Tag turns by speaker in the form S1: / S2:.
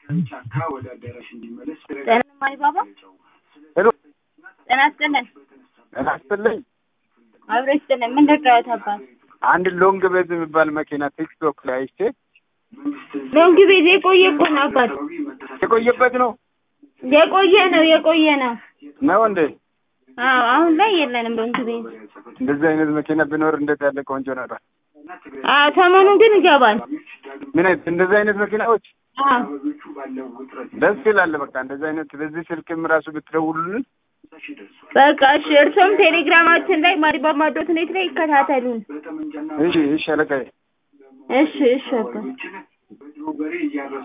S1: ጤና ማሪ ባባ
S2: ሄሎ
S1: ጤና ይስጥልኝ።
S2: አስተልኝ
S1: አብሮ ይስጥልኝ። ምን ደጋው ታባል
S2: አንድ ሎንግ ቤዝ የሚባል መኪና ቲክቶክ ላይ አይቼ
S1: ሎንግ ቤዝ የቆየ እኮ ነው አባት።
S2: የቆየበት ነው
S1: የቆየ ነው
S2: ነው እንዴ?
S1: አዎ አሁን ላይ የለንም ሎንግ ቤዝ።
S2: እንደዚህ አይነት መኪና ቢኖር እንዴት ያለ ቆንጆ ነበር።
S1: ሰሞኑን ግን ይገባል።
S2: ምን አይነት እንደዚህ አይነት መኪናዎች
S1: አዎ
S2: ደስ ይላል። በቃ እንደዚህ አይነት በዚህ ስልክም ራሱ ብትደውሉልን
S1: በቃ እሺ። እርሶም ቴሌግራማችን ላይ ማሪባባ.net ላይ ይከታተሉን።
S2: እሺ አለቃዬ።
S1: እሺ አባ